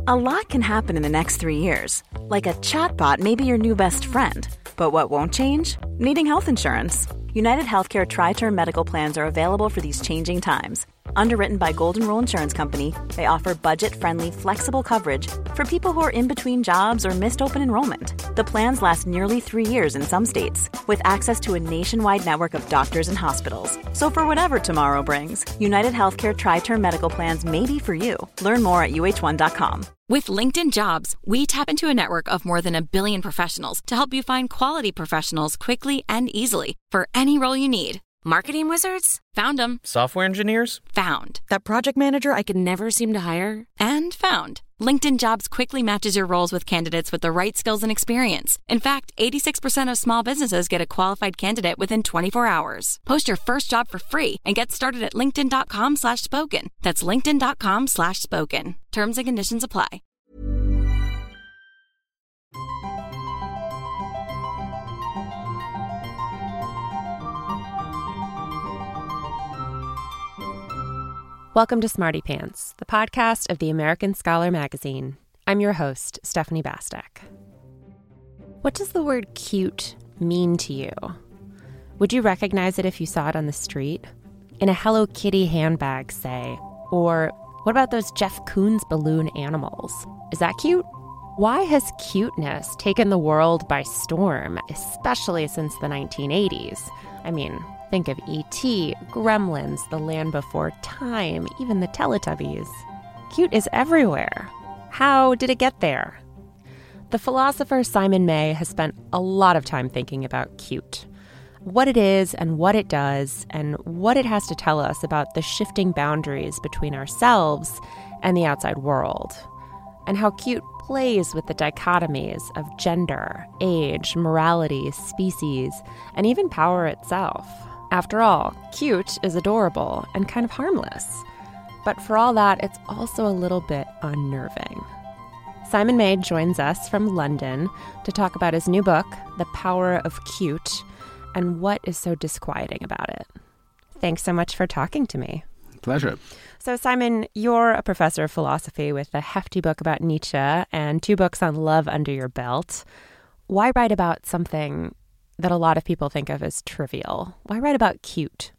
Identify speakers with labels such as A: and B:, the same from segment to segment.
A: A lot can happen in the next 3 years. Like a chatbot may be your new best friend. But what won't change? Needing health insurance. United Healthcare Tri-Term Medical Plans are available for these changing times. Underwritten by Golden Rule Insurance Company, they offer budget-friendly, flexible coverage for people who are in between jobs or missed open enrollment. The plans last nearly 3 years in some states, with access to a nationwide network of doctors and hospitals. So for whatever tomorrow brings, United Healthcare Tri-Term Medical Plans may be for you. Learn more at uh1.com.
B: With LinkedIn Jobs, we tap into a network of more than 1 billion professionals to help you find quality professionals quickly and easily for any role you need. Marketing wizards? Found them.
C: Software engineers?
B: Found. That project manager I could never seem to hire? And found. LinkedIn Jobs quickly matches your roles with candidates with the right skills and experience. In fact, 86% of small businesses get a qualified candidate within 24 hours. Post your first job for free and get started at linkedin.com/spoken. That's linkedin.com/spoken. Terms and conditions apply.
D: Welcome to Smarty Pants, the podcast of the American Scholar magazine. I'm your host, Stephanie Bastek. What does the word cute mean to you? Would you recognize it if you saw it on the street? In a Hello Kitty handbag, say? Or what about those Jeff Koons balloon animals? Is that cute? Why has cuteness taken the world by storm, especially since the 1980s? I mean, think of E.T., Gremlins, The Land Before Time, even the Teletubbies. Cute is everywhere. How did it get there? The philosopher Simon May has spent a lot of time thinking about cute. What it is and what it does and what it has to tell us about the shifting boundaries between ourselves and the outside world. And how cute plays with the dichotomies of gender, age, morality, species, and even power itself. After all, cute is adorable and kind of harmless. But for all that, it's also a little bit unnerving. Simon May joins us from London to talk about his new book, The Power of Cute, and what is so disquieting about it. Thanks so much for talking to me.
E: Pleasure.
D: So, Simon, you're a professor of philosophy with a hefty book about Nietzsche and 2 books on love under your belt. Why write about something that a lot of people think of as trivial? Why write about cute?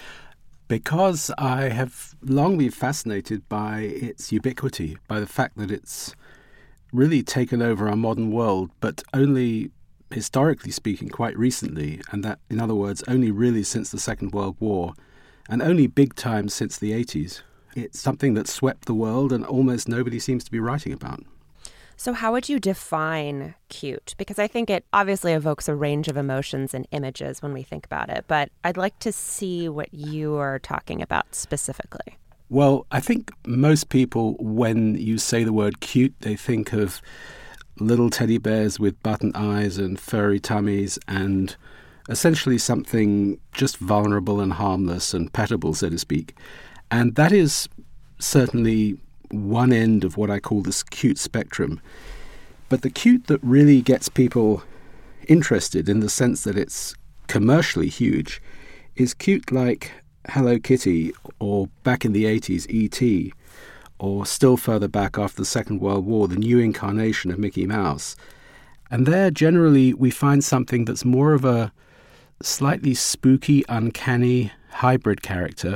E: Because I have long been fascinated by its ubiquity, by the fact that it's really taken over our modern world, but only, historically speaking, quite recently, and that, in other words, only really since the Second World War, and only big time since the 80s. It's something that swept the world and almost nobody seems to be writing about.
D: So how would you define cute? Because I think it obviously evokes a range of emotions and images when we think about it, but I'd like to see what you are talking about specifically.
E: Well, I think most people, when you say the word cute, they think of little teddy bears with button eyes and furry tummies and essentially something just vulnerable and harmless and petable, so to speak. And that is certainly one end of what I call this cute spectrum. But the cute that really gets people interested in the sense that it's commercially huge is cute like Hello Kitty, or back in the 80s, E.T., or still further back after the Second World War, the new incarnation of Mickey Mouse. And there, generally, we find something that's more of a slightly spooky, uncanny hybrid character,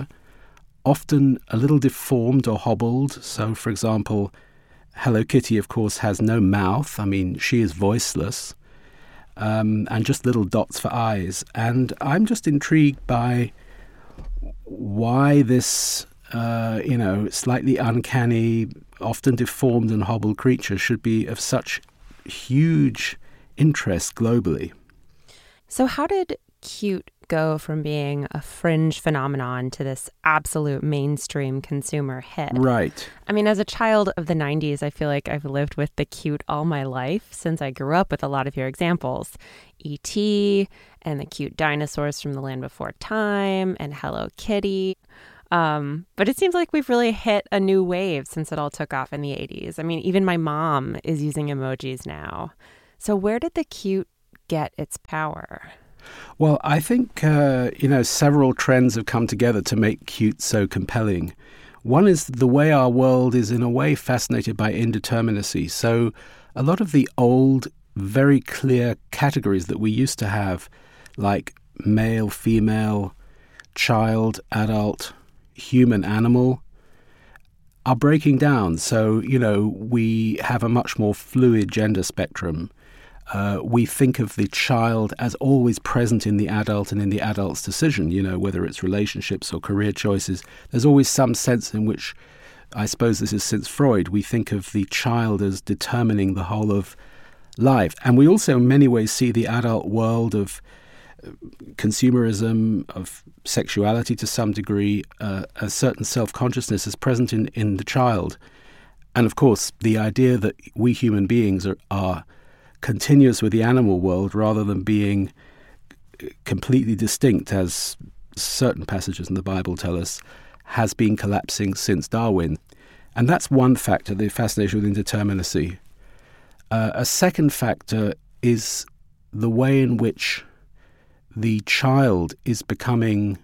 E: often a little deformed or hobbled. So, for example, Hello Kitty, of course, has no mouth. I mean, she is voiceless, and just little dots for eyes. And I'm just intrigued by why this, slightly uncanny, often deformed and hobbled creature should be of such huge interest globally.
D: So how did cute go from being a fringe phenomenon to this absolute mainstream consumer hit?
E: Right.
D: I mean, as a child of the 90s, I feel like I've lived with the cute all my life since I grew up with a lot of your examples. E.T. and the cute dinosaurs from The Land Before Time and Hello Kitty. But it seems like we've really hit a new wave since it all took off in the 80s. I mean, even my mom is using emojis now. So where did the cute get its power?
E: Well, I think, several trends have come together to make cute so compelling. One is the way our world is in a way fascinated by indeterminacy. So a lot of the old, very clear categories that we used to have, like male, female, child, adult, human, animal, are breaking down. So, we have a much more fluid gender spectrum. We think of the child as always present in the adult and in the adult's decision, whether it's relationships or career choices. There's always some sense in which, I suppose this is since Freud, we think of the child as determining the whole of life. And we also in many ways see the adult world of consumerism, of sexuality to some degree, a certain self-consciousness is present in the child. And of course, the idea that we human beings are continuous with the animal world rather than being completely distinct, as certain passages in the Bible tell us, has been collapsing since Darwin. And that's one factor, the fascination with indeterminacy. A second factor is the way in which the child is becoming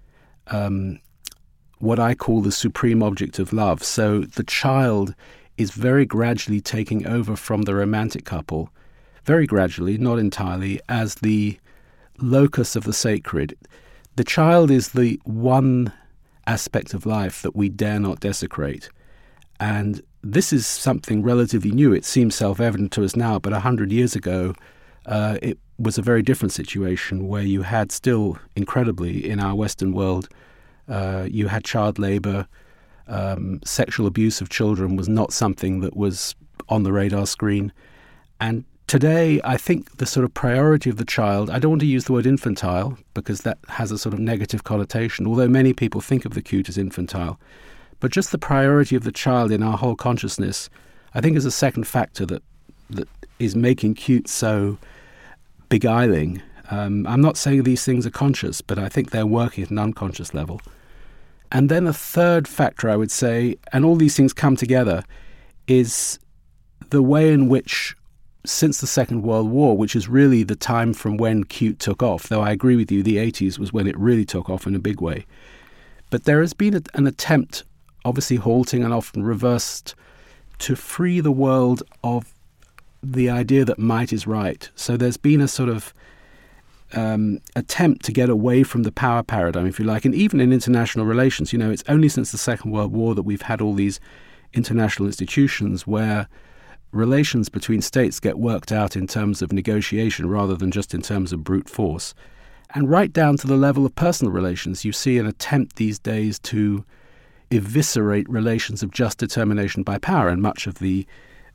E: what I call the supreme object of love. So the child is very gradually taking over from the romantic couple, very gradually, not entirely, as the locus of the sacred. The child is the one aspect of life that we dare not desecrate. And this is something relatively new. It seems self-evident to us now, but 100 years ago, it was a very different situation where you had still, incredibly, in our Western world, you had child labor. Sexual abuse of children was not something that was on the radar screen. And today, I think the sort of priority of the child, I don't want to use the word infantile because that has a sort of negative connotation, although many people think of the cute as infantile. But just the priority of the child in our whole consciousness, I think, is a second factor that is making cute so beguiling. I'm not saying these things are conscious, but I think they're working at an unconscious level. And then a third factor, I would say, and all these things come together, is the way in which, since the Second World War, which is really the time from when cute took off, though I agree with you, the 80s was when it really took off in a big way. But there has been an attempt, obviously halting and often reversed, to free the world of the idea that might is right. So there's been a sort of attempt to get away from the power paradigm, if you like, and even in international relations. It's only since the Second World War that we've had all these international institutions where relations between states get worked out in terms of negotiation rather than just in terms of brute force. And right down to the level of personal relations, you see an attempt these days to eviscerate relations of just determination by power, and much of the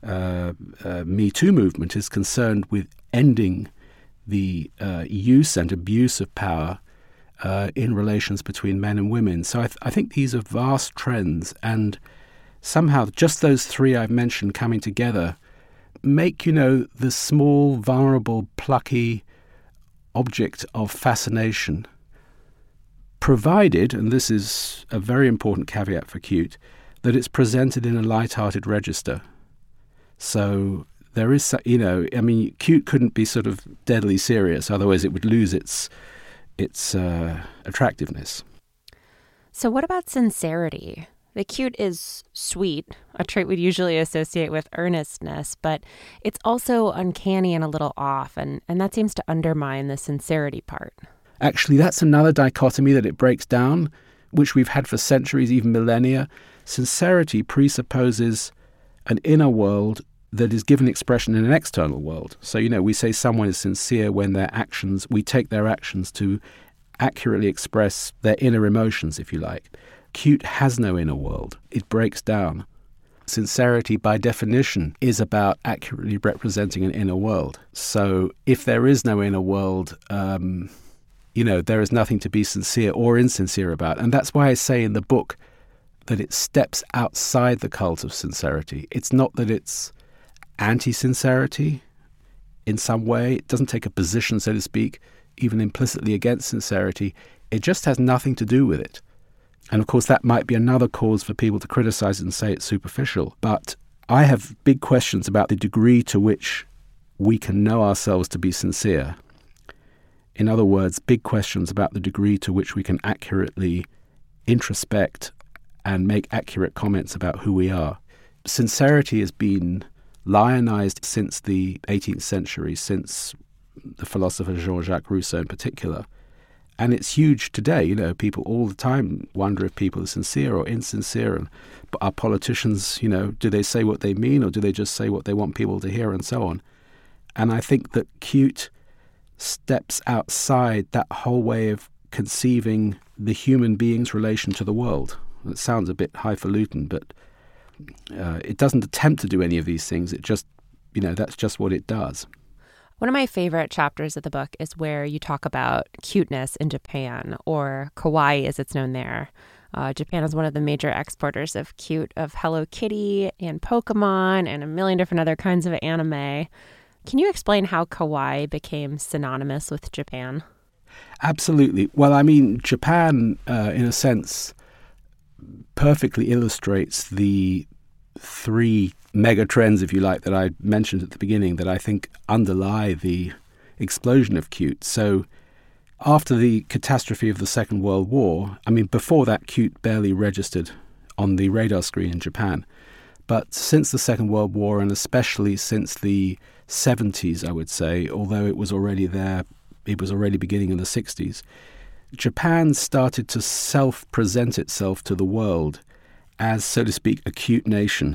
E: Me Too movement is concerned with ending the use and abuse of power in relations between men and women. So I think these are vast trends, and somehow just those three I've mentioned coming together make, the small, vulnerable, plucky object of fascination, provided, and this is a very important caveat for cute, that it's presented in a light-hearted register. So there is, cute couldn't be sort of deadly serious, otherwise it would lose its attractiveness.
D: So what about sincerity? The cute is sweet, a trait we'd usually associate with earnestness, but it's also uncanny and a little off, and that seems to undermine the sincerity part.
E: Actually, that's another dichotomy that it breaks down, which we've had for centuries, even millennia. Sincerity presupposes an inner world that is given expression in an external world. So, we say someone is sincere when we take their actions to accurately express their inner emotions, if you like. Cute has no inner world. It breaks down. Sincerity, by definition, is about accurately representing an inner world. So if there is no inner world, there is nothing to be sincere or insincere about. And that's why I say in the book that it steps outside the cult of sincerity. It's not that it's anti-sincerity in some way. It doesn't take a position, so to speak, even implicitly against sincerity. It just has nothing to do with it. And of course, that might be another cause for people to criticize it and say it's superficial. But I have big questions about the degree to which we can know ourselves to be sincere. In other words, big questions about the degree to which we can accurately introspect and make accurate comments about who we are. Sincerity has been lionized since the 18th century, since the philosopher Jean-Jacques Rousseau in particular. And it's huge today. You know, people all the time wonder if people are sincere or insincere. And our politicians, you know, do they say what they mean or do they just say what they want people to hear and so on? And I think that cute steps outside that whole way of conceiving the human being's relation to the world. It sounds a bit highfalutin, but it doesn't attempt to do any of these things. It just, you know, that's just what it does.
D: One of my favorite chapters of the book is where you talk about cuteness in Japan, or kawaii as it's known there. Japan is one of the major exporters of cute, of Hello Kitty and Pokemon and a million different other kinds of anime. Can you explain how kawaii became synonymous with Japan?
E: Absolutely. Well, I mean, Japan, in a sense, perfectly illustrates the three mega trends, if you like, that I mentioned at the beginning that I think underlie the explosion of cute. So after the catastrophe of the Second World War, I mean, before that, cute barely registered on the radar screen in Japan. But since the Second World War, and especially since the 70s, I would say, although it was already there, it was already beginning in the 60s, Japan started to self-present itself to the world as, so to speak, a cute nation,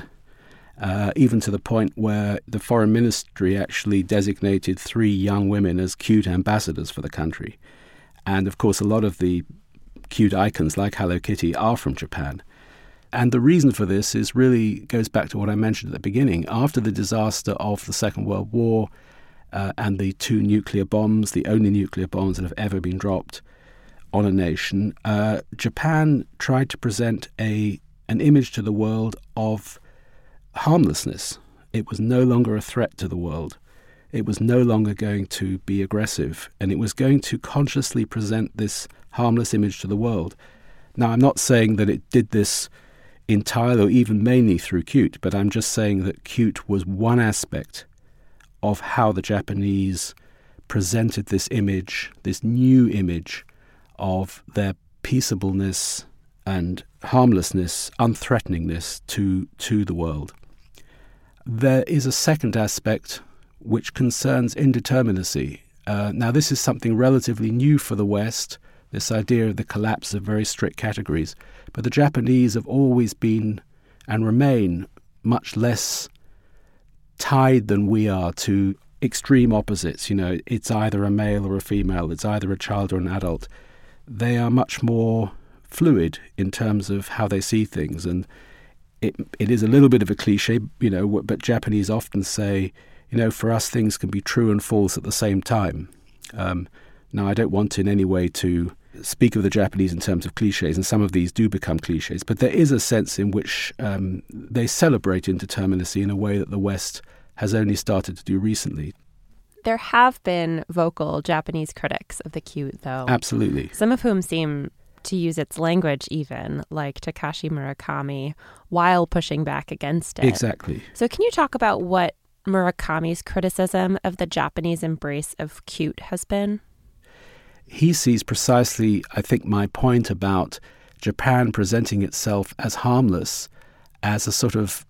E: even to the point where the foreign ministry actually designated 3 young women as cute ambassadors for the country. And, of course, a lot of the cute icons like Hello Kitty are from Japan. And the reason for this is really goes back to what I mentioned at the beginning. After the disaster of the Second World War and the 2 nuclear bombs, the only nuclear bombs that have ever been dropped on a nation, Japan tried to present an image to the world of harmlessness. It was no longer a threat to the world. It was no longer going to be aggressive, and it was going to consciously present this harmless image to the world. Now, I'm not saying that it did this entirely or even mainly through cute, but I'm just saying that cute was one aspect of how the Japanese presented this image, this new image of their peaceableness and harmlessness, unthreateningness to the world. There is a second aspect which concerns indeterminacy. Now, this is something relatively new for the West, this idea of the collapse of very strict categories. But the Japanese have always been and remain much less tied than we are to extreme opposites. You know, it's either a male or a female, it's either a child or an adult. They are much more fluid in terms of how they see things. And it is a little bit of a cliche, you know, but Japanese often say, you know, for us things can be true and false at the same time. Now, I don't want in any way to speak of the Japanese in terms of cliches, and some of these do become cliches, but there is a sense in which they celebrate indeterminacy in a way that the West has only started to do recently.
D: There have been vocal Japanese critics of the cute, though.
E: Absolutely.
D: Some of whom seem to use its language even, like Takashi Murakami, while pushing back against it.
E: Exactly.
D: So can you talk about what Murakami's criticism of the Japanese embrace of cute has been?
E: He sees precisely, I think, my point about Japan presenting itself as harmless as a sort of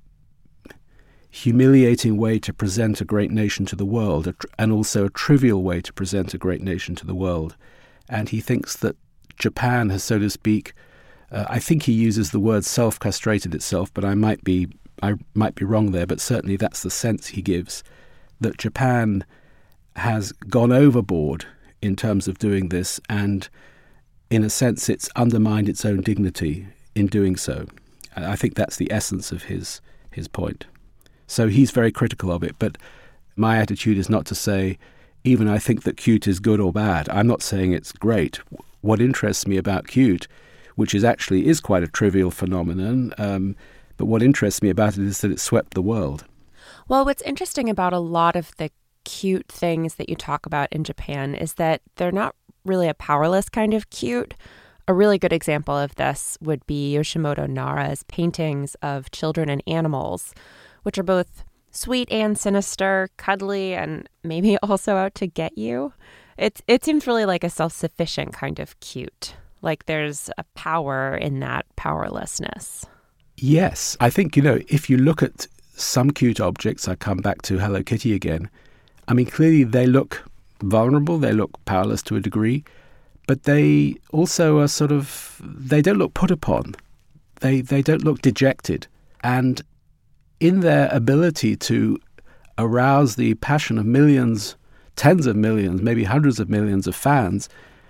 E: humiliating way to present a great nation to the world, and also a trivial way to present a great nation to the world. And he thinks that Japan has, so to speak, I think he uses the word self-castrated itself, but I might be wrong there, but certainly that's the sense he gives, that Japan has gone overboard in terms of doing this, and in a sense it's undermined its own dignity in doing so. I think that's the essence of his point. So he's very critical of it, but my attitude is not to say even I think that cute is good or bad. I'm not saying it's great. What interests me about cute, which is quite a trivial phenomenon, but what interests me about it is that it swept the world.
D: Well, what's interesting about a lot of the cute things that you talk about in Japan is that they're not really a powerless kind of cute. A really good example of this would be Yoshimoto Nara's paintings of children and animals, which are both sweet and sinister, cuddly, and maybe also out to get you. It seems really like a self-sufficient kind of cute. Like there's a power in that powerlessness.
E: Yes. I think, if you look at some cute objects, I come back to Hello Kitty again, I mean, clearly they look vulnerable, they look powerless to a degree, but they also are they don't look put upon. They don't look dejected. And in their ability to arouse the passion of millions, tens of millions, maybe hundreds of millions of fans,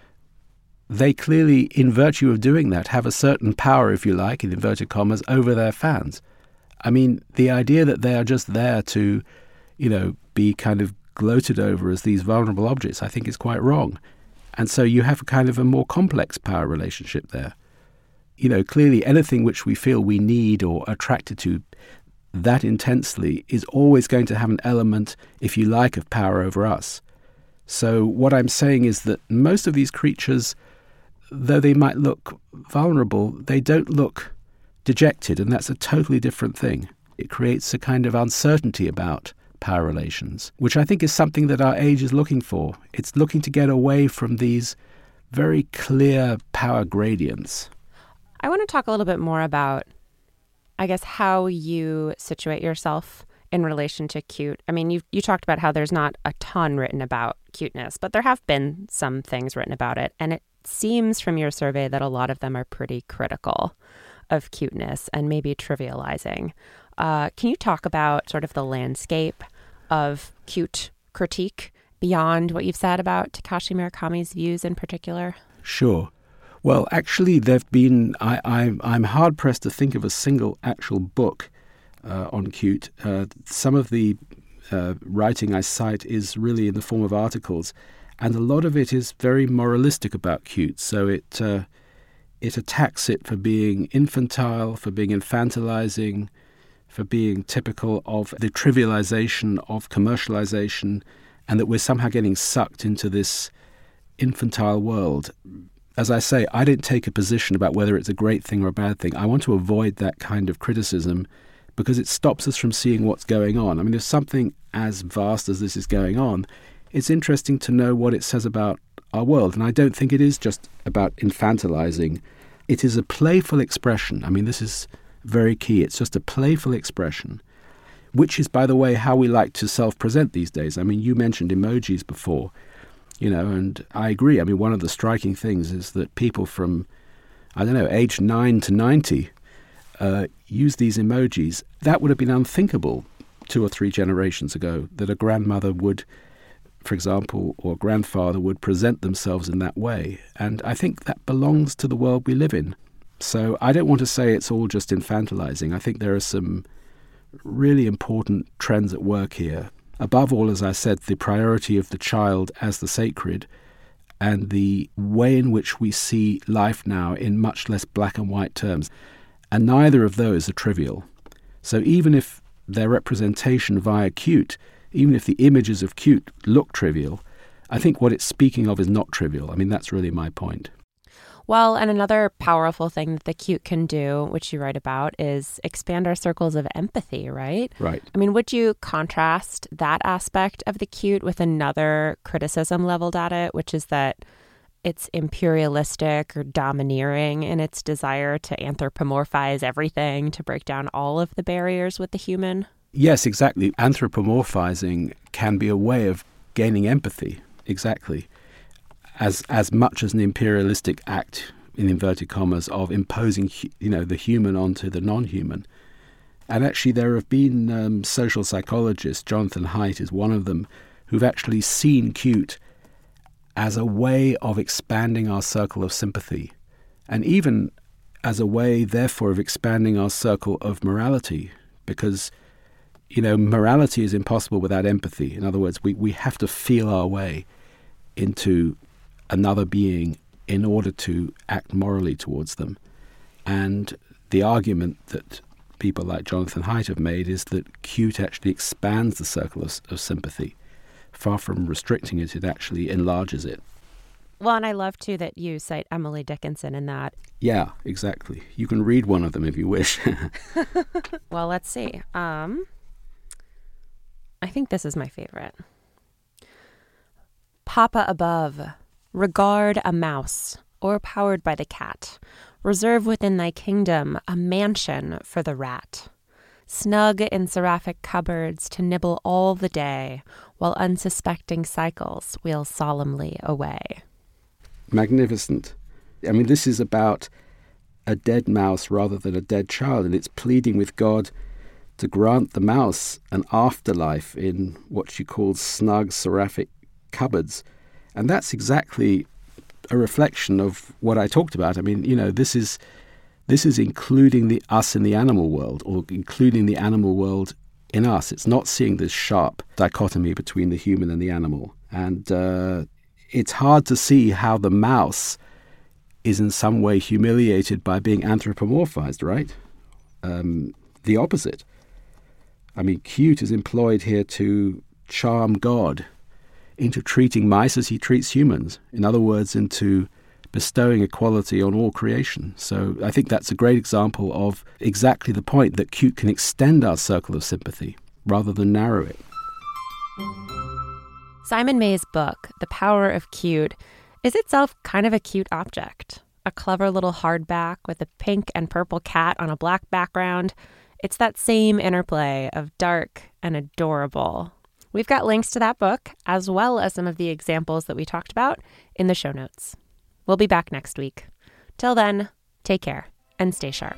E: they clearly, in virtue of doing that, have a certain power, if you like, in inverted commas, over their fans. I mean, the idea that they are just there to, be kind of gloated over as these vulnerable objects, I think is quite wrong. And so you have kind of a more complex power relationship there. Clearly anything which we feel we need or attracted to that intensely is always going to have an element, if you like, of power over us. So what I'm saying is that most of these creatures, though they might look vulnerable, they don't look dejected, and that's a totally different thing. It creates a kind of uncertainty about power relations, which I think is something that our age is looking for. It's looking to get away from these very clear power gradients.
D: I want to talk a little bit more about, I guess, how you situate yourself in relation to cute. I mean, you talked about how there's not a ton written about cuteness, but there have been some things written about it. And it seems from your survey that a lot of them are pretty critical of cuteness and maybe trivializing. Can you talk about sort of the landscape of cute critique beyond what you've said about Takashi Murakami's views in particular?
E: Sure. Well, actually, there've been. I'm hard pressed to think of a single actual book on cute. Some of the writing I cite is really in the form of articles, and a lot of it is very moralistic about cute. So it attacks it for being infantile, for being infantilizing, for being typical of the trivialization of commercialization, and that we're somehow getting sucked into this infantile world. As I say, I didn't take a position about whether it's a great thing or a bad thing. I want to avoid that kind of criticism because it stops us from seeing what's going on. I mean, if something as vast as this is going on, it's interesting to know what it says about our world. And I don't think it is just about infantilizing. It is a playful expression. I mean, this is very key. It's just a playful expression, which is, by the way, how we like to self-present these days. I mean, you mentioned emojis before. And I agree. I mean, one of the striking things is that people from, age 9 to 90 use these emojis. That would have been unthinkable 2 or 3 generations ago, that a grandmother would, for example, or grandfather would present themselves in that way. And I think that belongs to the world we live in. So I don't want to say it's all just infantilizing. I think there are some really important trends at work here. Above all, as I said, the priority of the child as the sacred and the way in which we see life now in much less black and white terms. And neither of those are trivial. So even if their representation via cute, even if the images of cute look trivial, I think what it's speaking of is not trivial. I mean, that's really my point.
D: Well, and another powerful thing that the cute can do, which you write about, is expand our circles of empathy, right?
E: Right.
D: I mean, would you contrast that aspect of the cute with another criticism leveled at it, which is that it's imperialistic or domineering in its desire to anthropomorphize everything, to break down all of the barriers with the human?
E: Yes, exactly. Anthropomorphizing can be a way of gaining empathy, exactly. As much as an imperialistic act, in inverted commas, of imposing, the human onto the non-human. And actually there have been social psychologists, Jonathan Haidt is one of them, who've actually seen cute as a way of expanding our circle of sympathy, and even as a way, therefore, of expanding our circle of morality, because, morality is impossible without empathy. In other words, we have to feel our way into another being in order to act morally towards them. And the argument that people like Jonathan Haidt have made is that cute actually expands the circle of sympathy. Far from restricting it, it actually enlarges it.
D: Well, and I love, too, that you cite Emily Dickinson in that.
E: Yeah, exactly. You can read one of them if you wish.
D: Well, let's see. I think this is my favorite. Papa above, regard a mouse or powered by the cat. Reserve within thy kingdom a mansion for the rat. Snug in seraphic cupboards to nibble all the day, while unsuspecting cycles wheel solemnly away.
E: Magnificent. I mean, this is about a dead mouse rather than a dead child, and it's pleading with God to grant the mouse an afterlife in what she calls snug seraphic cupboards. And that's exactly a reflection of what I talked about. I mean, you know, this is including the us in the animal world, or including the animal world in us. It's not seeing this sharp dichotomy between the human and the animal. And it's hard to see how the mouse is in some way humiliated by being anthropomorphized, right? The opposite. I mean, cute is employed here to charm God into treating mice as he treats humans. In other words, into bestowing equality on all creation. So I think that's a great example of exactly the point, that cute can extend our circle of sympathy rather than narrow it.
D: Simon May's book, The Power of Cute, is itself kind of a cute object. A clever little hardback with a pink and purple cat on a black background. It's that same interplay of dark and adorable. We've got links to that book, as well as some of the examples that we talked about, in the show notes. We'll be back next week. Till then, take care and stay sharp.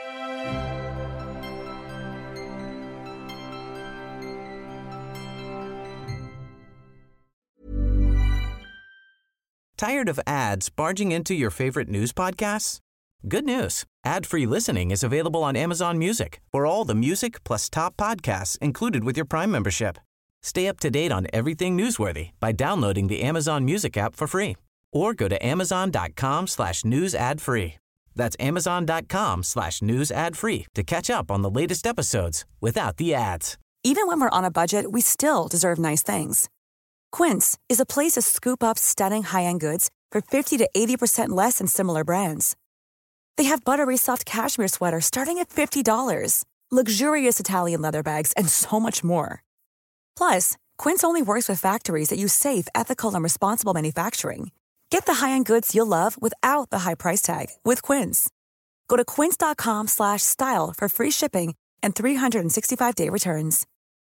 C: Tired of ads barging into your favorite news podcasts? Good news. Ad-free listening is available on Amazon Music for all the music plus top podcasts included with your Prime membership. Stay up to date on everything newsworthy by downloading the Amazon Music app for free, or go to amazon.com/news ad free. That's amazon.com/news ad free to catch up on the latest episodes without the ads.
F: Even when we're on a budget, we still deserve nice things. Quince is a place to scoop up stunning high-end goods for 50 to 80% less than similar brands. They have buttery soft cashmere sweaters starting at $50, luxurious Italian leather bags, and so much more. Plus, Quince only works with factories that use safe, ethical, and responsible manufacturing. Get the high-end goods you'll love without the high price tag with Quince. Go to quince.com/style for free shipping and 365-day returns.